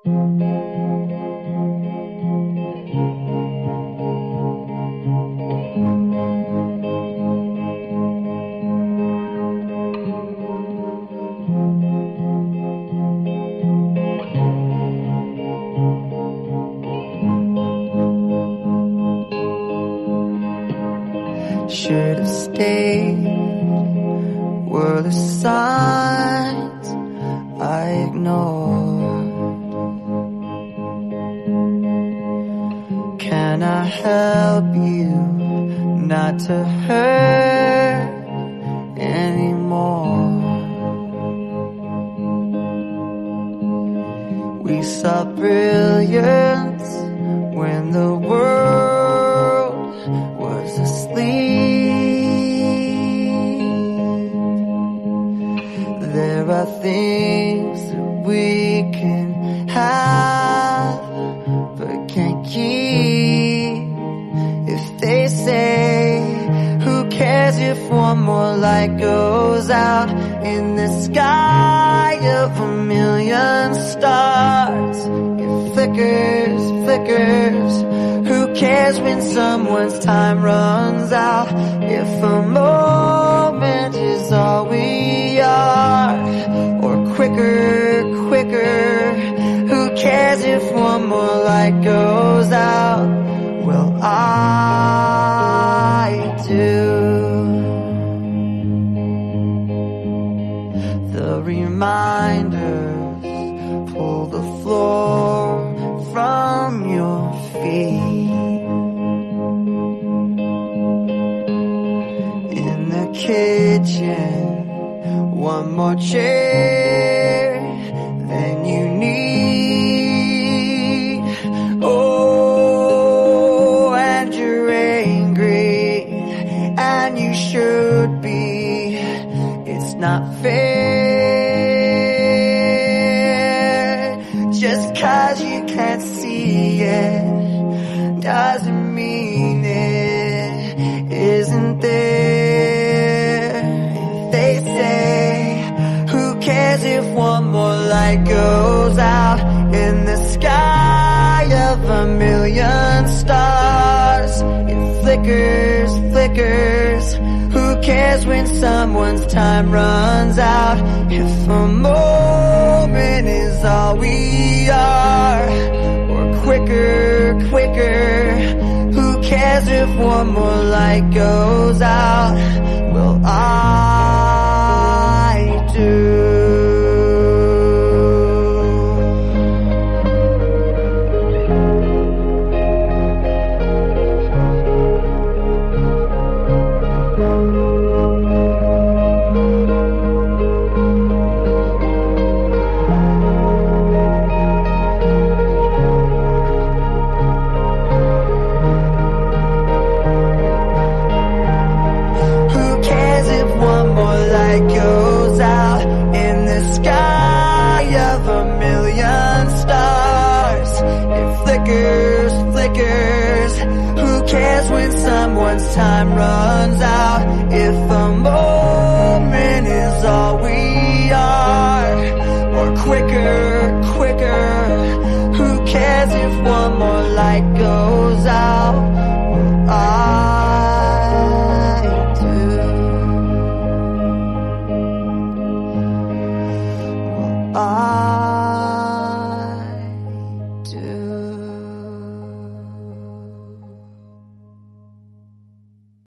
Should have stayed, were the signs I ignored. Can I help you not to hurt anymore? We saw brilliance when the world was asleep. There are things that we can have but can't keep. If they say, who cares if one more light goes out in the sky of a million stars? It flickers, flickers. Who cares when someone's time runs out? If a moment is all we are, or quicker, quicker. Who cares if one more light goes out? Well, I do. The reminders pull the floor from your feet. In the kitchen, one more chair than you need. Oh, and you're angry, and you should be. It's not fair. Just 'cause you can't see it doesn't mean it isn't there. If they say, who cares if one more light goes out in the sky of a million stars? It flickers, flickers. Who cares when someone's time runs out? If a moment is all we are, or quicker, quicker. Who cares if one more light goes out? Well, I do. Goes out in the sky of a million stars. It flickers, flickers. Who cares when someone's time runs out? If a moment